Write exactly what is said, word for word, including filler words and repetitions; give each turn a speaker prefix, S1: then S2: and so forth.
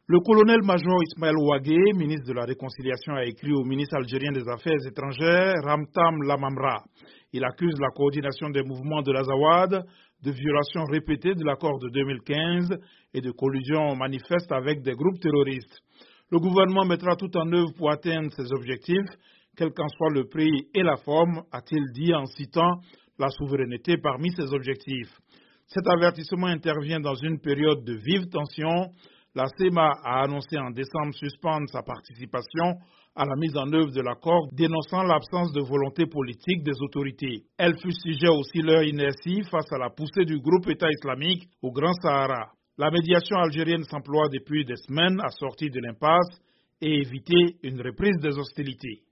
S1: Le colonel-major Ismaël Ouagué, ministre de la Réconciliation, a écrit au ministre algérien des Affaires étrangères, Ramtam Lamamra. Il accuse la coordination des mouvements de l'Azawad de violations répétées de l'accord de deux mille quinze et de collusion manifeste avec des groupes terroristes. Le gouvernement mettra tout en œuvre pour atteindre ses objectifs, quel qu'en soit le prix et la forme, a-t-il dit en citant la souveraineté parmi ses objectifs. Cet avertissement intervient dans une période de vive tension. La C E M A a annoncé en décembre suspendre sa participation à la mise en œuvre de l'accord, dénonçant l'absence de volonté politique des autorités. Elle fustigeait aussi leur inertie face à la poussée du groupe État islamique au Grand Sahara. La médiation algérienne s'emploie depuis des semaines à sortir de l'impasse et éviter une reprise des hostilités.